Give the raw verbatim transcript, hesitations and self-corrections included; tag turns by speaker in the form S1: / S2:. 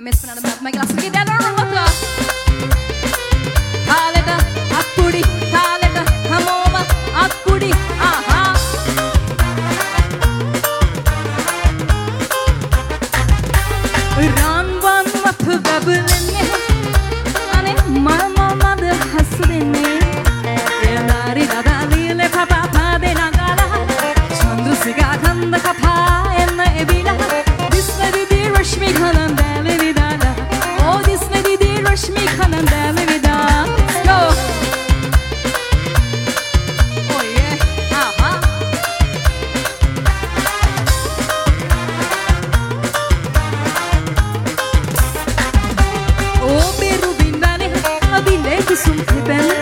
S1: Mest spännande möte med glass. Vilket är det då? Haleta, akkudi, haleta, hamova, akkudi, aha. Ranvan vatı babılene, ane mama madı hasudene. Yadari dadali papa pade nagala, chandu siga kanda kapa enna ebila. Disne didi rashmi khanan dale vidala, oh disne didi rashmi khanan dale vidala. Go. Oh yeah, aha. Oh beru binane, abile kisum theben.